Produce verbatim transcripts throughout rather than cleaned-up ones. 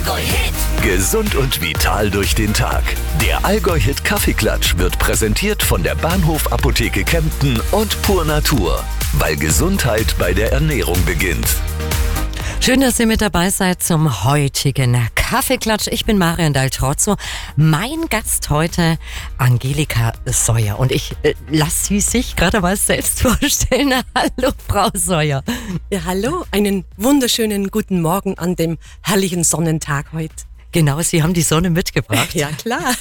Allgäu-Hit. Gesund und vital durch den Tag. Der Allgäu-Hit Kaffeeklatsch wird präsentiert von der Bahnhof Apotheke Kempten und Pur Natur. Weil Gesundheit bei der Ernährung beginnt. Schön, dass ihr mit dabei seid zum heutigen Kaffeeklatsch. Ich bin Marion Daltrozzo. Mein Gast heute, Angelika Seuer. Und ich äh, lasse sie sich gerade mal selbst vorstellen. Hallo, Frau Seuer. Ja, hallo. Einen wunderschönen guten Morgen an dem herrlichen Sonnentag heute. Genau, Sie haben die Sonne mitgebracht. Ja, klar.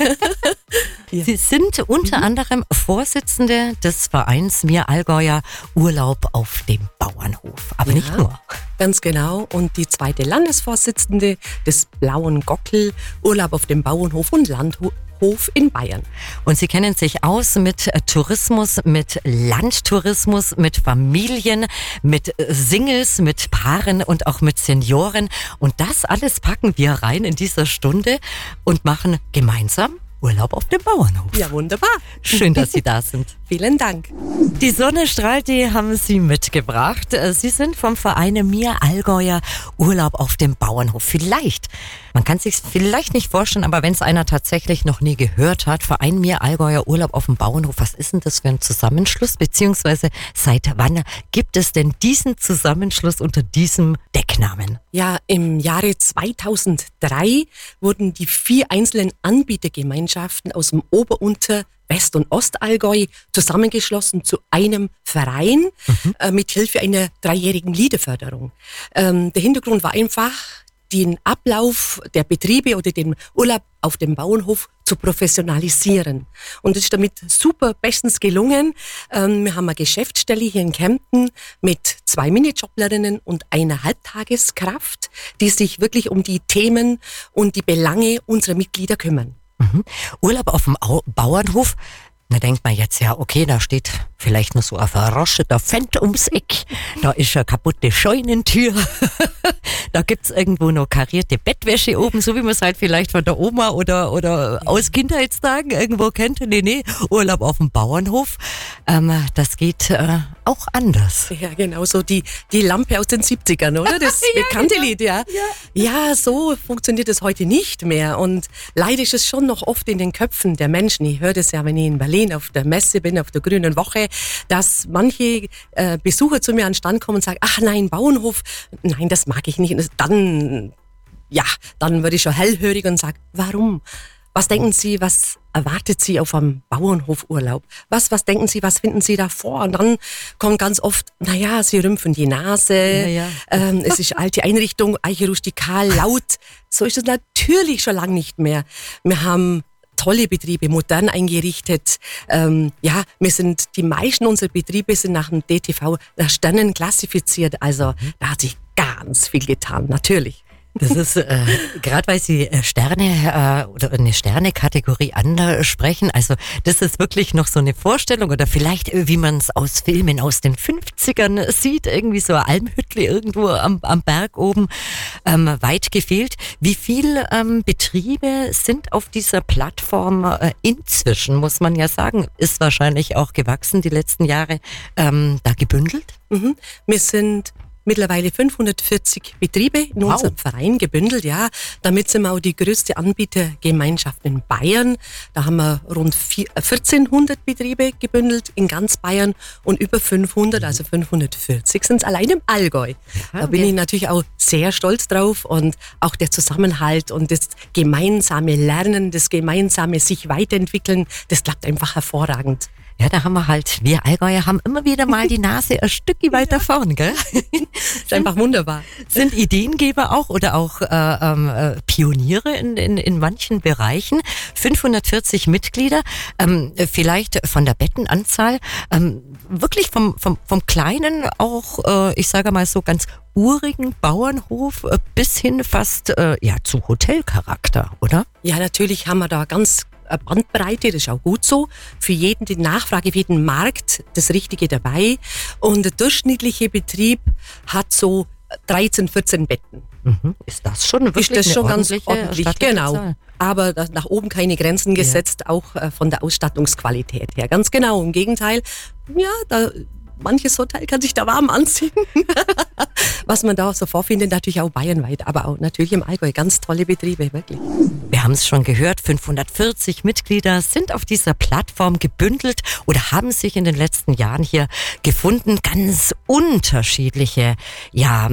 Ja. Sie sind unter mhm. anderem Vorsitzende des Vereins Mir Allgäuer Urlaub auf dem Bauernhof. Aber ja, nicht nur. Ganz genau. Und die zweite Landesvorsitzende des Blauen Gockel Urlaub auf dem Bauernhof und Landhof in Bayern. Und Sie kennen sich aus mit Tourismus, mit Landtourismus, mit Familien, mit Singles, mit Paaren und auch mit Senioren. Und das alles packen wir rein in dieser Stunde und machen gemeinsam Urlaub auf dem Bauernhof. Ja, wunderbar. Schön, dass Sie da sind. Vielen Dank. Die Sonne strahlt, die haben Sie mitgebracht. Sie sind vom Verein Mir Allgäuer Urlaub auf dem Bauernhof. Vielleicht, man kann sich vielleicht nicht vorstellen, aber wenn es einer tatsächlich noch nie gehört hat, Verein Mir Allgäuer Urlaub auf dem Bauernhof, was ist denn das für ein Zusammenschluss? Beziehungsweise seit wann gibt es denn diesen Zusammenschluss unter diesem Decknamen? Ja, im Jahre zweitausenddrei wurden die vier einzelnen Anbietergemeinschaften aus dem Ober-, Unter-, West- und Ostallgäu zusammengeschlossen zu einem Verein mhm. äh, mit Hilfe einer dreijährigen Liederförderung. Ähm, der Hintergrund war einfach, den Ablauf der Betriebe oder den Urlaub auf dem Bauernhof zu professionalisieren. Und das ist damit super bestens gelungen. Ähm, wir haben eine Geschäftsstelle hier in Kempten mit zwei Minijobblerinnen und einer Halbtageskraft, die sich wirklich um die Themen und die Belange unserer Mitglieder kümmern. Mhm. Urlaub auf dem Au- Bauernhof, da denkt man jetzt ja, okay, da steht vielleicht noch so ein verroscheter Fendt ums Eck, da ist eine kaputte Scheunentür, da gibt's irgendwo noch karierte Bettwäsche oben, so wie man es halt vielleicht von der Oma oder, oder aus Kindheitstagen irgendwo kennt. Nee, nee, Urlaub auf dem Bauernhof, ähm, das geht äh, auch anders. Ja, genau, so die, die Lampe aus den siebzigern, oder? Das ja, bekannte genau. Lied, ja. ja. Ja, so funktioniert es heute nicht mehr und leider ist es schon noch oft in den Köpfen der Menschen. Ich höre das ja, wenn ich in Berlin auf der Messe bin, auf der Grünen Woche, dass manche äh, Besucher zu mir an den Stand kommen und sagen, ach nein, Bauernhof, nein, das mag ich nicht. Und dann, ja, dann würde ich schon hellhörig und sage, warum? Was denken Sie, was erwartet Sie auf einem Bauernhofurlaub? Was, was denken Sie, was finden Sie da vor? Und dann kommt ganz oft, naja, Sie rümpfen die Nase, ja, ja. Ähm, es ist alte Einrichtung, Eiche rustikal, laut. So ist es natürlich schon lange nicht mehr. Wir haben tolle Betriebe, modern eingerichtet. Ähm, ja, wir sind, die meisten unserer Betriebe sind nach dem D T V nach Sternen klassifiziert. Also mhm. da hat sich ganz viel getan, natürlich. Das ist, äh, gerade weil Sie Sterne äh, oder eine Sterne-Kategorie ansprechen, also das ist wirklich noch so eine Vorstellung oder vielleicht, wie man es aus Filmen aus den fünfzigern sieht, irgendwie so eine Almhüttle irgendwo am, am Berg oben, ähm, weit gefehlt. Wie viele ähm, Betriebe sind auf dieser Plattform äh, inzwischen, muss man ja sagen, ist wahrscheinlich auch gewachsen die letzten Jahre, ähm, da gebündelt? Mhm. Wir sind mittlerweile fünfhundertvierzig Betriebe in wow. unserem Verein gebündelt, ja. Damit sind wir auch die größte Anbietergemeinschaft in Bayern. Da haben wir rund vierzehnhundert Betriebe gebündelt in ganz Bayern und über fünfhundert, also fünfhundertvierzig sind es allein im Allgäu. Ja, da bin okay. ich natürlich auch sehr stolz drauf und auch der Zusammenhalt und das gemeinsame Lernen, das gemeinsame sich weiterentwickeln, das klappt einfach hervorragend. Ja, da haben wir halt, wir Allgäuer haben immer wieder mal die Nase ein Stückchen weiter vorn, gell? Ist einfach wunderbar. Sind Ideengeber auch oder auch äh, äh, Pioniere in, in, in manchen Bereichen. fünfhundertvierzig Mitglieder, ähm, vielleicht von der Bettenanzahl, ähm, wirklich vom, vom, vom kleinen, auch, äh, ich sage mal so ganz urigen Bauernhof äh, bis hin fast äh, ja zu Hotelcharakter, oder? Ja, natürlich haben wir da ganz Bandbreite, das ist auch gut so. Für jeden, die Nachfrage, für jeden Markt das Richtige dabei. Und der durchschnittliche Betrieb hat so dreizehn, vierzehn Betten. Mhm. Ist das schon wirklich ist das eine schon ordentliche, ganz ordentlich, genau. Zahl? Aber da, nach oben keine Grenzen gesetzt, ja. auch äh, von der Ausstattungsqualität her. Ganz genau, im Gegenteil. Ja, da manches Hotel kann sich da warm anziehen. Was man da so vorfindet, natürlich auch bayernweit, aber auch natürlich im Allgäu. Ganz tolle Betriebe, wirklich. Wir haben es schon gehört, fünfhundertvierzig Mitglieder sind auf dieser Plattform gebündelt oder haben sich in den letzten Jahren hier gefunden. Ganz unterschiedliche, ja,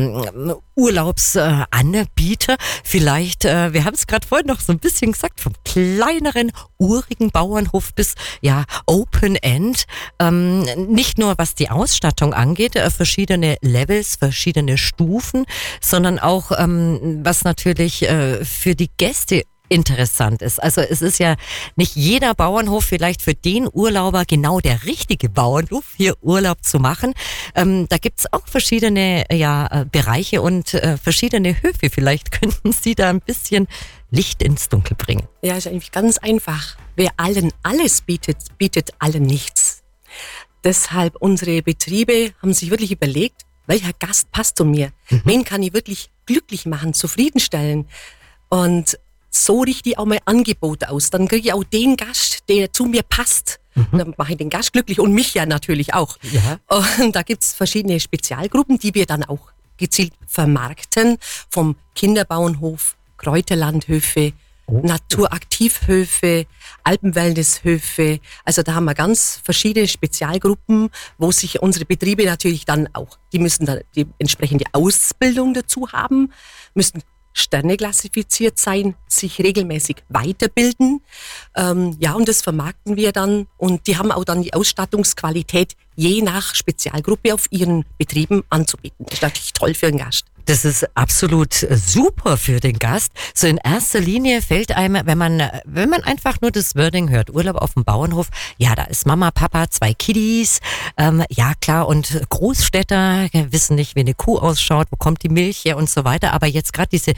Urlaubsanbieter. Vielleicht, äh, wir haben es gerade vorhin noch so ein bisschen gesagt, vom kleineren, urigen Bauernhof bis, ja, Open End. Ähm, nicht nur was die Ausstattung angeht, äh, verschiedene Levels, verschiedene Stufen, sondern auch, ähm, was natürlich äh, für die Gäste interessant ist. Also es ist ja nicht jeder Bauernhof vielleicht für den Urlauber genau der richtige Bauernhof, hier Urlaub zu machen. Ähm, da gibt's auch verschiedene ja, Bereiche und äh, verschiedene Höfe. Vielleicht könnten Sie da ein bisschen Licht ins Dunkel bringen. Ja, ist eigentlich ganz einfach. Wer allen alles bietet, bietet allen nichts. Deshalb unsere Betriebe haben sich wirklich überlegt, welcher Gast passt zu mir? Mhm. Wen kann ich wirklich glücklich machen, zufriedenstellen? Und so richte ich auch mein Angebot aus. Dann kriege ich auch den Gast, der zu mir passt. Mhm. Dann mache ich den Gast glücklich und mich ja natürlich auch. Ja. Und da gibt's verschiedene Spezialgruppen, die wir dann auch gezielt vermarkten. Vom Kinderbauernhof, Kräuterlandhöfe, oh. Naturaktivhöfe, Alpenwellnesshöfe. Also da haben wir ganz verschiedene Spezialgruppen, wo sich unsere Betriebe natürlich dann auch, die müssen dann die entsprechende Ausbildung dazu haben, müssen Sterne klassifiziert sein, sich regelmäßig weiterbilden. Ähm, ja, und das vermarkten wir dann. Und die haben auch dann die Ausstattungsqualität je nach Spezialgruppe auf ihren Betrieben anzubieten. Das ist natürlich toll für den Gast. Das ist absolut super für den Gast. So in erster Linie fällt einem, wenn man, wenn man einfach nur das Wording hört, Urlaub auf dem Bauernhof, ja, da ist Mama, Papa, zwei Kiddies, ähm, ja klar, und Großstädter wissen nicht, wie eine Kuh ausschaut, wo kommt die Milch her und so weiter. Aber jetzt gerade diese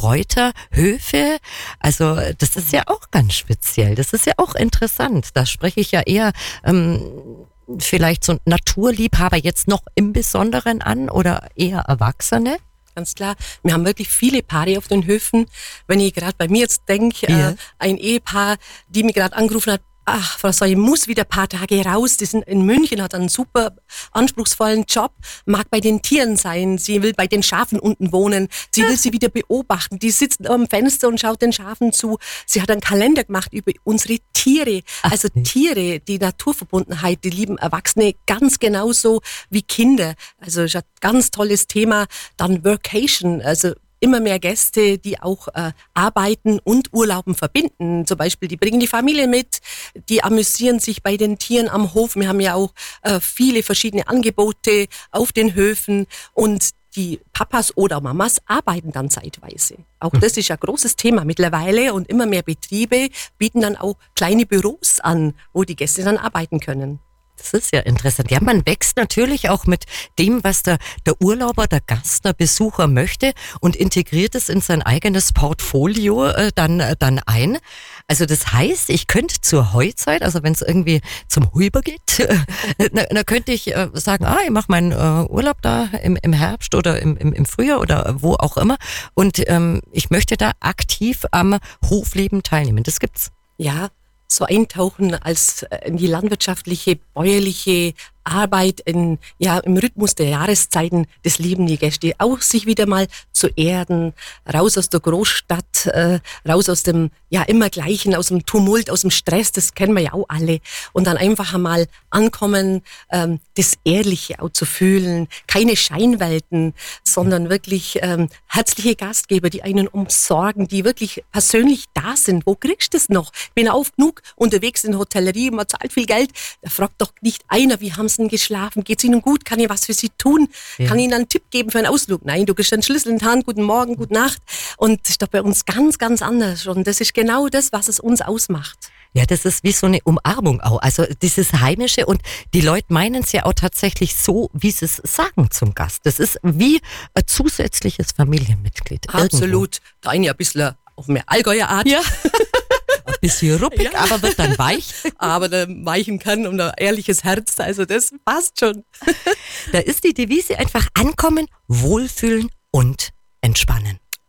Kräuterhöfe, also das ist ja auch ganz speziell. Das ist ja auch interessant. Da spreche ich ja eher ähm, vielleicht so Naturliebhaber jetzt noch im Besonderen an oder eher Erwachsene? Ganz klar. Wir haben wirklich viele Paare auf den Höfen. Wenn ich gerade bei mir jetzt denke, ja. äh, ein Ehepaar, die mir gerade angerufen hat, ach, Frau Soy, ich muss wieder ein paar Tage raus. Die sind in München, hat einen super anspruchsvollen Job, mag bei den Tieren sein. Sie will bei den Schafen unten wohnen. Sie will sie wieder beobachten. Die sitzt am Fenster und schaut den Schafen zu. Sie hat einen Kalender gemacht über unsere Tiere. Also ach, Tiere, die Naturverbundenheit, die lieben Erwachsene ganz genauso wie Kinder. Also ist ein ganz tolles Thema. Dann Workation, also immer mehr Gäste, die auch äh, Arbeiten und Urlauben verbinden. Zum Beispiel, die bringen die Familie mit, die amüsieren sich bei den Tieren am Hof. Wir haben ja auch äh, viele verschiedene Angebote auf den Höfen und die Papas oder Mamas arbeiten dann zeitweise. Auch das ist ein großes Thema mittlerweile und immer mehr Betriebe bieten dann auch kleine Büros an, wo die Gäste dann arbeiten können. Das ist ja interessant. Ja, man wächst natürlich auch mit dem, was der, der Urlauber, der Gast, der Besucher möchte und integriert es in sein eigenes Portfolio äh, dann, äh, dann ein. Also das heißt, ich könnte zur Heuzeit, also wenn es irgendwie zum Huber geht, äh, na, na könnte ich äh, sagen, ah, ich mache meinen äh, Urlaub da im, im Herbst oder im, im, im Frühjahr oder wo auch immer und ähm, ich möchte da aktiv am Hofleben teilnehmen. Das gibt's. Ja, so eintauchen als in die landwirtschaftliche, bäuerliche Arbeit in, ja, im Rhythmus der Jahreszeiten, das lieben die Gäste. Auch sich wieder mal zu erden, raus aus der Großstadt, äh, raus aus dem, ja, immer Gleichen, aus dem Tumult, aus dem Stress, das kennen wir ja auch alle. Und dann einfach einmal ankommen, ähm, das Ehrliche auch zu fühlen, keine Scheinwelten, sondern wirklich ähm, herzliche Gastgeber, die einen umsorgen, die wirklich persönlich da sind. Wo kriegst du das noch? Ich bin oft genug unterwegs in der Hotellerie, man zahlt viel Geld, da fragt doch nicht einer, wie haben sie denn geschlafen? Geht's Ihnen gut? Kann ich was für Sie tun? Ja. Kann ich Ihnen einen Tipp geben für einen Ausflug? Nein, du kriegst einen Schlüssel in die Hand, guten Morgen, gute Nacht. Und das ist doch bei uns ganz, ganz anders. Und das ist genau das, was es uns ausmacht. Ja, das ist wie so eine Umarmung auch. Also dieses Heimische und die Leute meinen es ja auch tatsächlich so, wie sie es sagen zum Gast. Das ist wie ein zusätzliches Familienmitglied. Absolut. Irgendwo. Der eine ein bisschen auf mehr Allgäuer Art. Ja. Ein bisschen ruppig, ja. Aber wird dann weich. Aber der weichen kann und ein ehrliches Herz, also das passt schon. Da ist die Devise einfach ankommen, wohlfühlen und entspannen.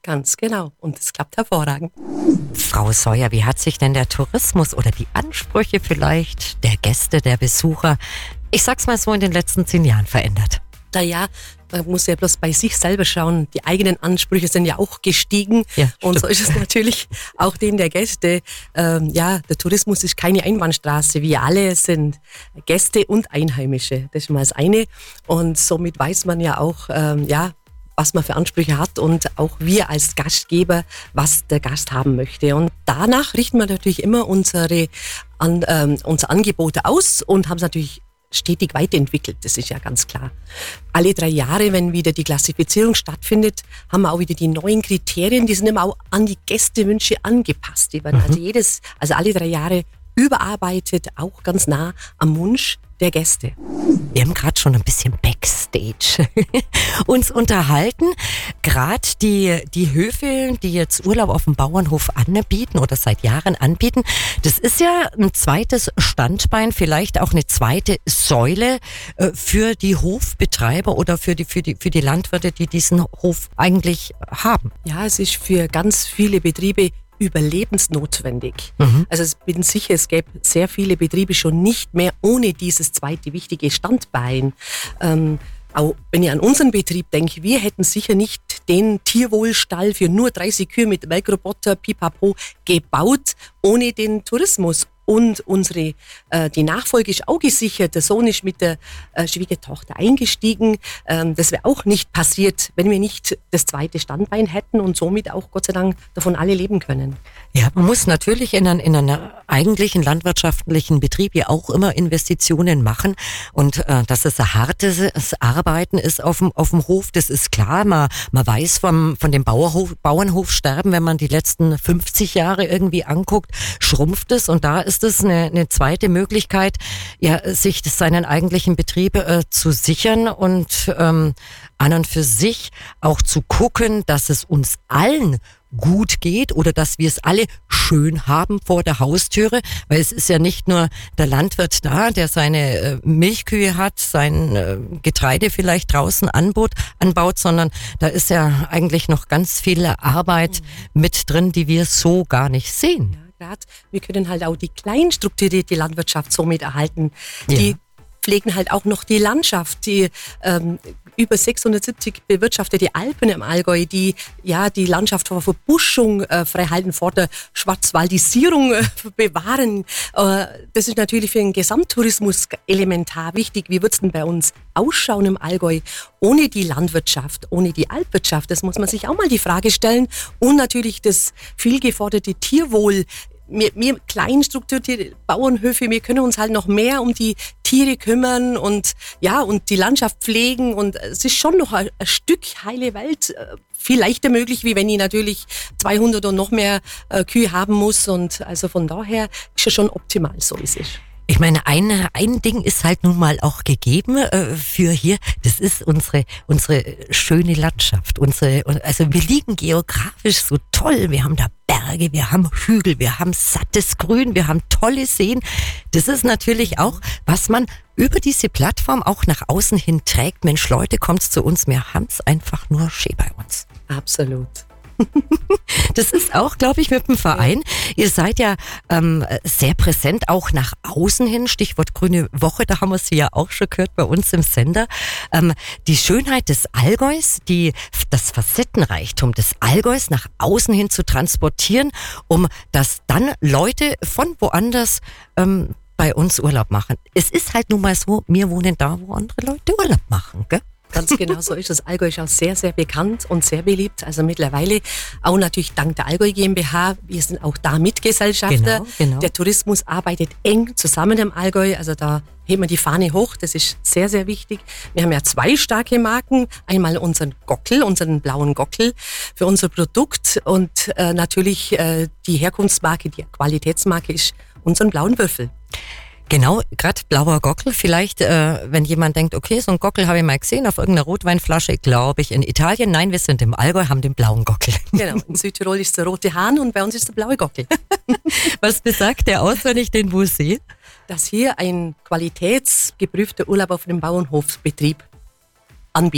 Ganz genau. Und es klappt hervorragend. Frau Seuer, wie hat sich denn der Tourismus oder die Ansprüche vielleicht der Gäste, der Besucher, ich sag's mal so, in den letzten zehn Jahren verändert? Naja, man muss ja bloß bei sich selber schauen. Die eigenen Ansprüche sind ja auch gestiegen. Ja, und so ist es natürlich auch den der Gäste. Ähm, ja, der Tourismus ist keine Einbahnstraße. Wir alle sind Gäste und Einheimische. Das ist mal das eine. Und somit weiß man ja auch, ähm, ja, was man für Ansprüche hat und auch wir als Gastgeber, was der Gast haben möchte. Und danach richten wir natürlich immer unsere, an, ähm, unsere Angebote aus und haben es natürlich stetig weiterentwickelt, das ist ja ganz klar. Alle drei Jahre, wenn wieder die Klassifizierung stattfindet, haben wir auch wieder die neuen Kriterien, die sind immer auch an die Gästewünsche angepasst. Die werden mhm. also jedes, also alle drei Jahre überarbeitet, auch ganz nah am Wunsch der Gäste. Wir haben gerade schon ein bisschen Backstage uns unterhalten. Gerade die, die Höfe, die jetzt Urlaub auf dem Bauernhof anbieten oder seit Jahren anbieten, das ist ja ein zweites Standbein, vielleicht auch eine zweite Säule äh, für die Hofbetreiber oder für die, für die, für die Landwirte, die diesen Hof eigentlich haben. Ja, es ist für ganz viele Betriebe überlebensnotwendig. Mhm. Also ich bin sicher, es gäbe sehr viele Betriebe schon nicht mehr ohne dieses zweite wichtige Standbein. Ähm, auch wenn ich an unseren Betrieb denke, wir hätten sicher nicht den Tierwohlstall für nur dreißig Kühe mit Melkroboter, Pipapo gebaut, ohne den Tourismus. Und unsere, äh, die Nachfolge ist auch gesichert. Der Sohn ist mit der äh, Schwiegertochter eingestiegen. Ähm, das wäre auch nicht passiert, wenn wir nicht das zweite Standbein hätten und somit auch Gott sei Dank davon alle leben können. Ja, man muss natürlich in einem, in einem eigentlichen landwirtschaftlichen Betrieb ja auch immer Investitionen machen. Und äh, dass es ein hartes Arbeiten ist auf dem, auf dem Hof, das ist klar. Man, man weiß vom, von dem Bauernhof, Bauernhofsterben, wenn man die letzten fünfzig Jahre irgendwie anguckt, schrumpft es. Und da ist es eine, eine zweite Möglichkeit, ja, sich seinen eigentlichen Betrieb äh, zu sichern und ähm, an und für sich auch zu gucken, dass es uns allen gut geht oder dass wir es alle schön haben vor der Haustüre, weil es ist ja nicht nur der Landwirt da, der seine äh, Milchkühe hat, sein äh, Getreide vielleicht draußen anbaut, anbaut, sondern da ist ja eigentlich noch ganz viel Arbeit mhm. mit drin, die wir so gar nicht sehen. Ja, grad. Wir können halt auch die klein strukturierte Landwirtschaft somit erhalten. Die ja. pflegen halt auch noch die Landschaft, die ähm, über sechshundertsiebzig bewirtschaftete Alpen im Allgäu, die ja die Landschaft vor Verbuschung äh, frei halten, vor der Schwarzwaldisierung äh, bewahren. Äh, das ist natürlich für den Gesamttourismus elementar wichtig. Wie wird es denn bei uns ausschauen im Allgäu ohne die Landwirtschaft, ohne die Alpwirtschaft? Das muss man sich auch mal die Frage stellen. Und natürlich das viel geforderte Tierwohl. Wir, wir klein strukturierte Bauernhöfe, wir können uns halt noch mehr um die Tiere kümmern und ja und die Landschaft pflegen und es ist schon noch ein, ein Stück heile Welt, viel leichter möglich, wie wenn ich natürlich zweihundert und noch mehr äh, Kühe haben muss und also von daher ist es schon optimal, so wie es ist. Ich meine, ein, ein Ding ist halt nun mal auch gegeben äh, für hier, das ist unsere unsere schöne Landschaft. Unsere, also wir liegen geografisch so toll, wir haben da Berge, wir haben Hügel, wir haben sattes Grün, wir haben tolle Seen. Das ist natürlich auch, was man über diese Plattform auch nach außen hin trägt. Mensch, Leute, kommt's zu uns, wir haben's einfach nur schön bei uns. Absolut. Das ist auch, glaube ich, mit dem Verein. Ihr seid ja ähm, sehr präsent, auch nach außen hin. Stichwort Grüne Woche, da haben wir sie ja auch schon gehört bei uns im Sender. Ähm, die Schönheit des Allgäus, die, das Facettenreichtum des Allgäus nach außen hin zu transportieren, um dass dann Leute von woanders ähm, bei uns Urlaub machen. Es ist halt nun mal so, wir wohnen da, wo andere Leute Urlaub machen, gell? Ganz genau so ist das. Allgäu ist auch sehr, sehr bekannt und sehr beliebt. Also mittlerweile auch natürlich dank der Allgäu GmbH. Wir sind auch da Mitgesellschafter. Genau, genau. Der Tourismus arbeitet eng zusammen im Allgäu. Also da heben wir die Fahne hoch. Das ist sehr, sehr wichtig. Wir haben ja zwei starke Marken. Einmal unseren Gockel, unseren blauen Gockel für unser Produkt. Und äh, natürlich äh, die Herkunftsmarke, die Qualitätsmarke ist unseren blauen Würfel. Genau, gerade blauer Gockel. Vielleicht, äh, wenn jemand denkt, okay, so ein Gockel habe ich mal gesehen auf irgendeiner Rotweinflasche, glaube ich, in Italien. Nein, wir sind im Allgäu, haben den blauen Gockel. Genau, in Südtirol ist der rote Hahn und bei uns ist der blaue Gockel. Was besagt der aus, wenn ich den wo sehe? Dass hier ein qualitätsgeprüfter Urlaub auf einem Bauernhofsbetrieb anbietet.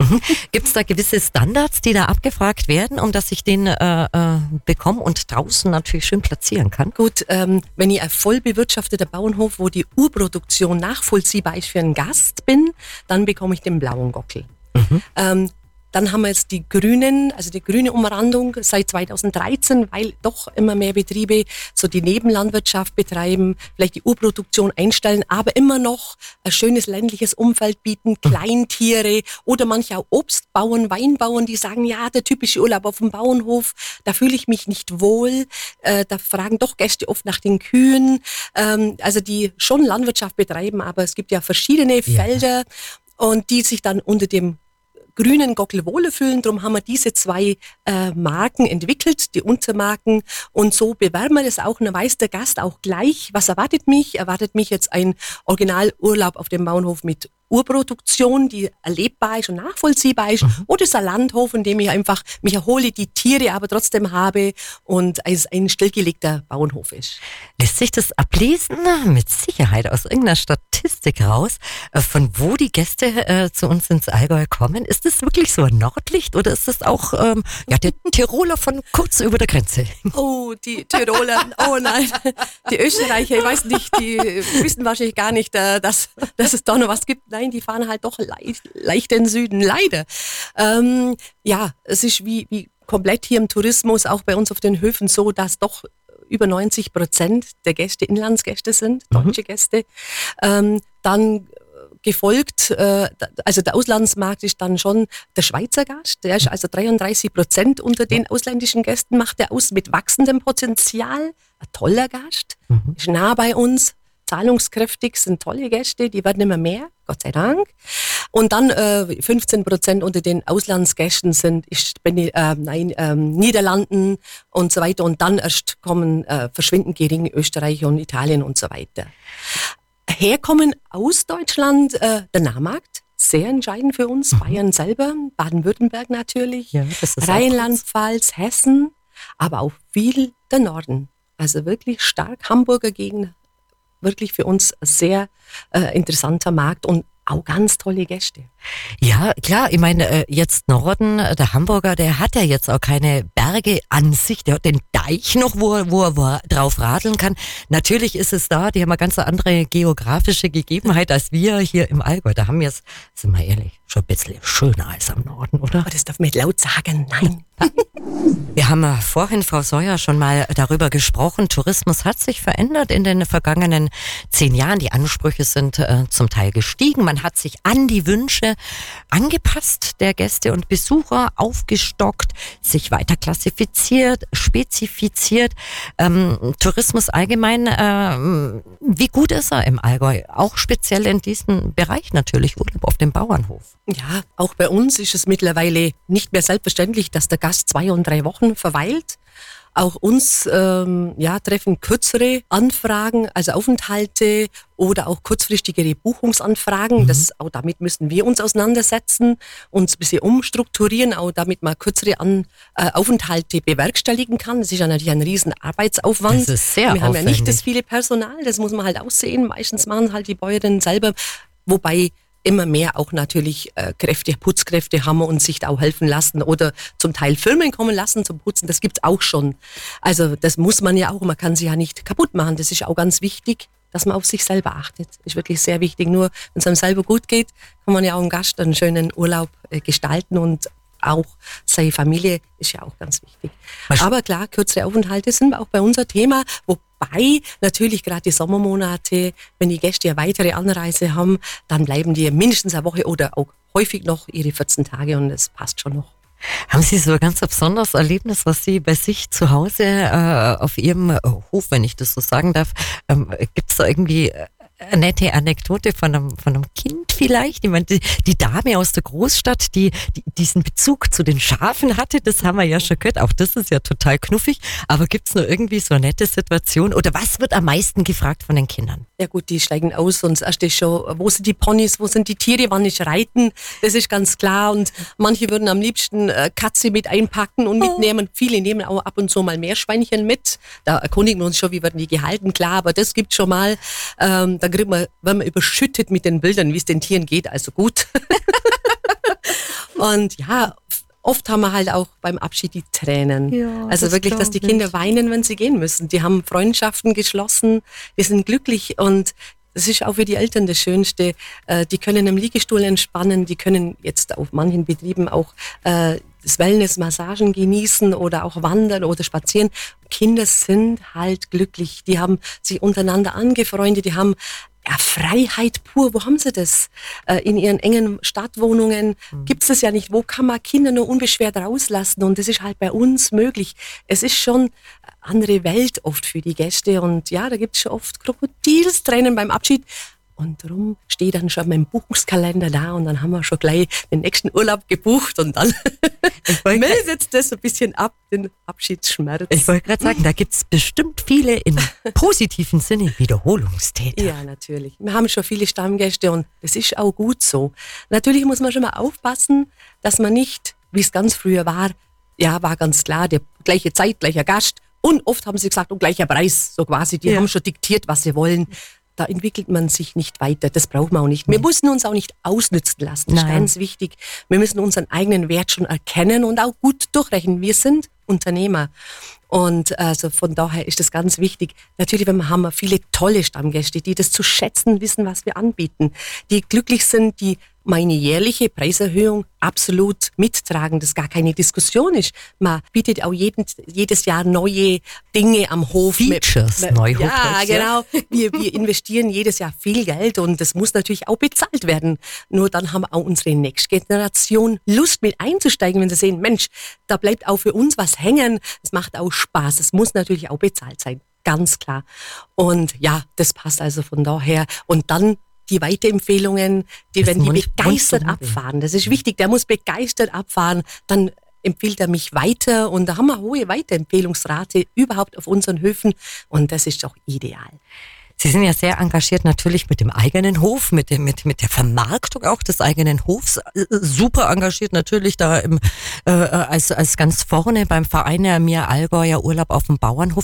Mhm. Gibt es da gewisse Standards, die da abgefragt werden, um dass ich den äh, äh, bekomme und draußen natürlich schön platzieren kann? Gut, ähm, wenn ich ein voll bewirtschafteter Bauernhof, wo die Urproduktion nachvollziehbar ist für einen Gast bin, dann bekomme ich den blauen Gockel. Mhm. Ähm, Dann haben wir jetzt die grünen, also die grüne Umrandung seit zweitausenddreizehn, weil doch immer mehr Betriebe so die Nebenlandwirtschaft betreiben, vielleicht die Urproduktion einstellen, aber immer noch ein schönes ländliches Umfeld bieten, Kleintiere oder manche auch Obstbauern, Weinbauern, die sagen, ja, der typische Urlaub auf dem Bauernhof, da fühle ich mich nicht wohl, äh, da fragen doch Gäste oft nach den Kühen, ähm, also die schon Landwirtschaft betreiben, aber es gibt ja verschiedene Felder ja. und die sich dann unter dem grünen Gockel wohle fühlen. Darum haben wir diese zwei äh, Marken entwickelt, die Untermarken. Und so bewerben wir das auch. Und dann weiß der Gast auch gleich, was erwartet mich. Erwartet mich jetzt ein Originalurlaub auf dem Bauernhof mit Urproduktion, die erlebbar ist und nachvollziehbar ist. Mhm. Oder ist ein Landhof, in dem ich einfach mich erhole, die Tiere aber trotzdem habe und es ein stillgelegter Bauernhof ist. Lässt sich das ablesen? Mit Sicherheit aus irgendeiner Statistik raus, von wo die Gäste äh, zu uns ins Allgäu kommen. Ist das wirklich so ein Nordlicht oder ist das auch ähm, ja, der Tiroler von kurz über der Grenze? Oh, die Tiroler, oh nein, die Österreicher, ich weiß nicht, die wissen wahrscheinlich gar nicht, äh, dass, dass es da noch was gibt. Nein, die fahren halt doch leicht, leicht in den Süden, leider. Ähm, ja, es ist wie, wie komplett hier im Tourismus, auch bei uns auf den Höfen so, dass doch über neunzig Prozent der Gäste Inlandsgäste sind, deutsche mhm. Gäste. Ähm, dann gefolgt, äh, also der Auslandsmarkt ist dann schon der Schweizer Gast, der ist also dreiunddreißig Prozent unter den ausländischen Gästen, macht er aus mit wachsendem Potenzial. Ein toller Gast, mhm. ist nah bei uns, zahlungskräftig, sind tolle Gäste, die werden immer mehr, Gott sei Dank. Und dann äh, fünfzehn Prozent unter den Auslandsgästen sind ist, äh, nein, äh, Niederlanden und so weiter. Und dann erst kommen äh, verschwindend gering Österreich und Italien und so weiter. Herkommen aus Deutschland, äh, der Nahmarkt, sehr entscheidend für uns, mhm. Bayern selber, Baden-Württemberg natürlich, ja, Rheinland-Pfalz, Hessen, aber auch viel der Norden. Also wirklich stark Hamburger Gegend, wirklich für uns ein sehr äh, interessanter Markt und auch ganz tolle Gäste. Ja, klar, ich meine, jetzt Norden, der Hamburger, der hat ja jetzt auch keine Berge an sich, der hat den Deich noch, wo er, wo er, wo er drauf radeln kann. Natürlich ist es da, die haben eine ganz andere geografische Gegebenheit als wir hier im Allgäu. Da haben wir es, sind wir ehrlich, schon ein bisschen schöner als am Norden, oder? Aber das darf man nicht laut sagen, nein. Wir haben vorhin, Frau Seuer, schon mal darüber gesprochen, Tourismus hat sich verändert in den vergangenen zehn Jahren. Die Ansprüche sind äh, zum Teil gestiegen. Man hat sich an die Wünsche angepasst der Gäste und Besucher, aufgestockt, sich weiter klassifiziert, spezifiziert. Ähm, Tourismus allgemein, äh, wie gut ist er im Allgäu? Auch speziell in diesem Bereich natürlich, Urlaub auf dem Bauernhof. Ja, auch bei uns ist es mittlerweile nicht mehr selbstverständlich, dass der Gast zwei und drei Wochen verweilt. Auch uns ähm, ja, treffen kürzere Anfragen, also Aufenthalte oder auch kurzfristigere Buchungsanfragen. Mhm. Das, auch damit müssen wir uns auseinandersetzen, uns ein bisschen umstrukturieren, auch damit man kürzere An, äh, Aufenthalte bewerkstelligen kann. Das ist ja natürlich ein riesen Arbeitsaufwand. Das ist sehr Wir haben aufwendig. ja nicht das viele Personal, das muss man halt aussehen. Meistens machen halt die Bäuerinnen selber, wobei immer mehr auch natürlich äh, Kräfte, Putzkräfte haben wir uns sich da auch helfen lassen oder zum Teil Firmen kommen lassen zum Putzen, das gibt's auch schon. Also das muss man ja auch, man kann sich ja nicht kaputt machen, das ist auch ganz wichtig, dass man auf sich selber achtet. Das ist wirklich sehr wichtig, nur wenn es einem selber gut geht, kann man ja auch einem Gast einen schönen Urlaub äh, gestalten und auch seine Familie ist ja auch ganz wichtig. Was? Aber klar, kürzere Aufenthalte sind auch bei unser Thema, wobei natürlich gerade die Sommermonate, wenn die Gäste eine weitere Anreise haben, dann bleiben die mindestens eine Woche oder auch häufig noch ihre vierzehn Tage und das passt schon noch. Haben Sie so ein ganz besonderes Erlebnis, was Sie bei sich zu Hause äh, auf Ihrem Hof, wenn ich das so sagen darf, ähm, gibt es da irgendwie eine nette Anekdote von einem, von einem Kind vielleicht? Ich meine, die, die Dame aus der Großstadt, die, die diesen Bezug zu den Schafen hatte, das haben wir ja schon gehört. Auch das ist ja total knuffig. Aber gibt es nur irgendwie so eine nette Situation? Oder was wird am meisten gefragt von den Kindern? Ja gut, die steigen aus und das erste ist schon, wo sind die Ponys, wo sind die Tiere, wann ich reiten? Das ist ganz klar. Und manche würden am liebsten äh, Katze mit einpacken und mitnehmen. Oh. Viele nehmen auch ab und zu mal Meerschweinchen mit. Da erkundigen wir uns schon, wie werden die gehalten. Klar, aber das gibt schon mal. Ähm, da kriegt man, werden wir überschüttet mit den Bildern, wie es den Tieren geht. Also gut. Und ja, oft haben wir halt auch beim Abschied die Tränen. Ja, also das wirklich, dass die glaub Kinder ich. weinen, wenn sie gehen müssen. Die haben Freundschaften geschlossen, die sind glücklich und das ist auch für die Eltern das Schönste. Äh, die können im Liegestuhl entspannen, die können jetzt auf manchen Betrieben auch äh, das Wellness, Massagen genießen oder auch wandern oder spazieren. Kinder sind halt glücklich, die haben sich untereinander angefreundet, die haben ja, Freiheit pur, wo haben sie das? Äh, in ihren engen Stadtwohnungen mhm. gibt es das ja nicht. Wo kann man Kinder nur unbeschwert rauslassen? Und das ist halt bei uns möglich. Es ist schon eine andere Welt oft für die Gäste. Und ja, da gibt es schon oft Krokodilstränen beim Abschied. Und darum steht dann schon mein Buchungskalender da und dann haben wir schon gleich den nächsten Urlaub gebucht und dann meldet das ein bisschen ab, den Abschiedsschmerz. Ich wollte gerade sagen, da gibt's bestimmt viele im positiven Sinne Wiederholungstäter. Ja, natürlich. Wir haben schon viele Stammgäste und das ist auch gut so. Natürlich muss man schon mal aufpassen, dass man nicht, wie es ganz früher war, ja, war ganz klar, der gleiche Zeit, gleicher Gast und oft haben sie gesagt, und gleicher Preis, so quasi, die Ja. haben schon diktiert, was sie wollen. Da entwickelt man sich nicht weiter. Das braucht man auch nicht. Wir müssen uns auch nicht ausnützen lassen. Das ist Nein. ganz wichtig. Wir müssen unseren eigenen Wert schon erkennen und auch gut durchrechnen. Wir sind Unternehmer. Und also von daher ist das ganz wichtig. Natürlich wenn wir haben wir viele tolle Stammgäste, die das zu schätzen wissen, was wir anbieten. Die glücklich sind, die meine jährliche Preiserhöhung absolut mittragen, das gar keine Diskussion ist. Man bietet auch jeden, jedes Jahr neue Dinge am Hof. Features, Wir- neu Ja, Hochdeutsch, ja. genau. Wir, wir investieren jedes Jahr viel Geld und das muss natürlich auch bezahlt werden. Nur dann haben auch unsere nächste Generation Lust mit einzusteigen, wenn sie sehen, Mensch, da bleibt auch für uns was hängen. Es macht auch Spaß. Es muss natürlich auch bezahlt sein. Ganz klar. Und ja, das passt also von daher. Und dann die Weiterempfehlungen, die, Das wenn die Mund- begeistert Mund zu Mund. abfahren. Das ist wichtig. Der muss begeistert abfahren. Dann empfiehlt er mich weiter und da haben wir eine hohe Weiterempfehlungsrate überhaupt auf unseren Höfen und das ist doch ideal. Sie sind ja sehr engagiert natürlich mit dem eigenen Hof, mit dem, mit, mit der Vermarktung auch des eigenen Hofs. Äh, Super engagiert natürlich da im, äh, als, als ganz vorne beim Verein der Mir Allgäuer Urlaub auf dem Bauernhof.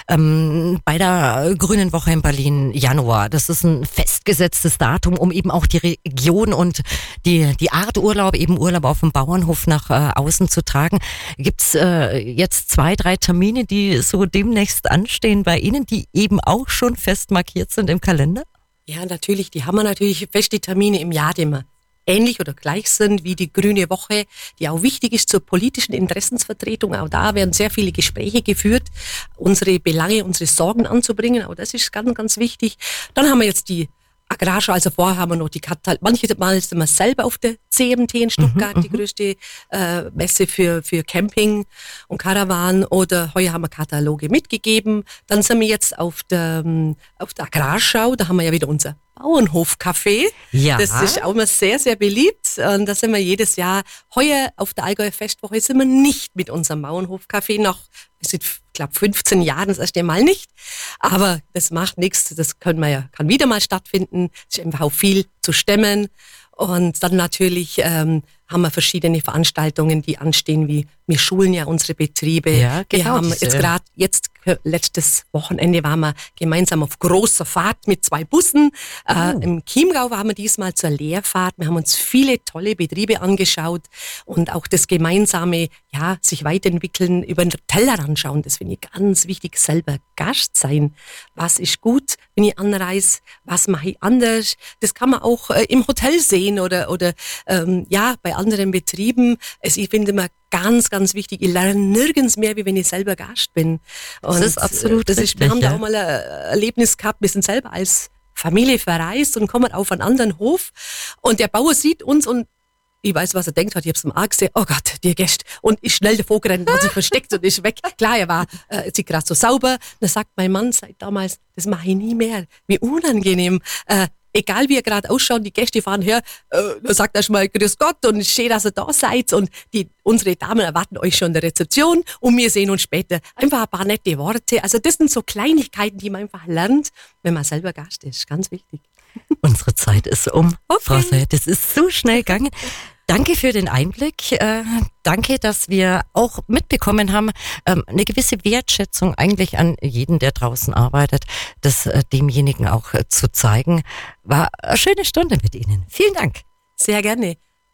Ähm, bei der Grünen Woche in Berlin Januar. Das ist ein festgesetztes Datum, um eben auch die Region und die, die Art Urlaub, eben Urlaub auf dem Bauernhof nach äh, außen zu tragen. Gibt's äh, jetzt zwei, drei Termine, die so demnächst anstehen bei Ihnen, die eben auch schon fest markiert sind im Kalender? Ja, natürlich, die haben wir natürlich feste Termine im Jahr, die immer ähnlich oder gleich sind wie die Grüne Woche, die auch wichtig ist zur politischen Interessensvertretung. Auch da werden sehr viele Gespräche geführt, unsere Belange, unsere Sorgen anzubringen. Auch das ist ganz, ganz wichtig. Dann haben wir jetzt die Agrarschau, also vorher haben wir noch die Katal, manche Mal sind wir selber auf der C M T in Stuttgart, mhm, die größte äh, Messe für, für Camping und Karawan, oder heuer haben wir Kataloge mitgegeben. Dann sind wir jetzt auf der, auf der Agrarschau, da haben wir ja wieder unser Bauernhof-Café. Ja. Das ist auch immer sehr, sehr beliebt. Und da sind wir jedes Jahr. Heuer auf der Allgäuer Festwoche sind wir nicht mit unserem Bauernhof-Café noch, es ist, ich glaube, fünfzehn Jahren das erste Mal nicht. Aber das macht nichts. Das können wir ja, kann wieder mal stattfinden. Es ist einfach auch viel zu stemmen. Und dann natürlich ähm, haben wir verschiedene Veranstaltungen, die anstehen, wie wir schulen ja unsere Betriebe. Ja, genau, Wir haben diese- jetzt gerade, jetzt letztes Wochenende waren wir gemeinsam auf großer Fahrt mit zwei Bussen. Äh, Im Chiemgau waren wir diesmal zur Lehrfahrt. Wir haben uns viele tolle Betriebe angeschaut und auch das gemeinsame, ja, sich weiterentwickeln, über den Tellerrand schauen. Das finde ich ganz wichtig, selber Gast sein. Was ist gut, wenn ich anreise? Was mache ich anders? Das kann man auch äh, im Hotel sehen oder, oder ähm, ja, bei anderen Betrieben. Also ich finde immer ganz, ganz wichtig. Ich lerne nirgends mehr, wie wenn ich selber Gast bin. Das ist absolut das ist, richtig, wir haben da ja. auch mal ein Erlebnis gehabt, wir sind selber als Familie verreist und kommen auf einen anderen Hof und der Bauer sieht uns und ich weiß, was er denkt hat. Ich hab's am Arg gesehen. Oh Gott, die Gäste. Und ich schnell davor gerannt, hat sich versteckt und ist weg. Klar, er war, äh, sie gerade so sauber. Da sagt mein Mann seit damals, das mache ich nie mehr. Wie unangenehm. Äh, egal wie er gerade ausschaut, die Gäste fahren her, äh, da sagt er schon mal Grüß Gott und schön, dass ihr da seid. Und die, unsere Damen erwarten euch schon in der Rezeption und wir sehen uns später. Einfach ein paar nette Worte. Also das sind so Kleinigkeiten, die man einfach lernt, wenn man selber Gast ist. Ganz wichtig. Unsere Zeit ist um. Okay. Frau Seid, das ist so schnell gegangen. Danke für den Einblick. Äh, danke, dass wir auch mitbekommen haben, ähm, eine gewisse Wertschätzung eigentlich an jeden, der draußen arbeitet, das äh, demjenigen auch äh, zu zeigen. War eine schöne Stunde mit Ihnen. Vielen Dank. Sehr gerne. Und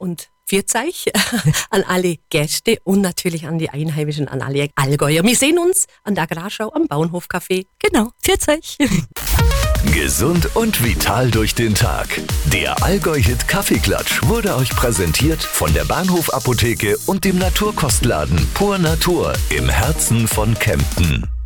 Vierzeich an alle Gäste und natürlich an die Einheimischen, an alle Allgäuer. Wir sehen uns an der Agrarschau am Bauernhofcafé. Genau, Vierzeich. Gesund und vital durch den Tag. Der Allgäu-Hit Kaffeeklatsch wurde euch präsentiert von der Bahnhof Apotheke und dem Naturkostladen Pur Natur im Herzen von Kempten.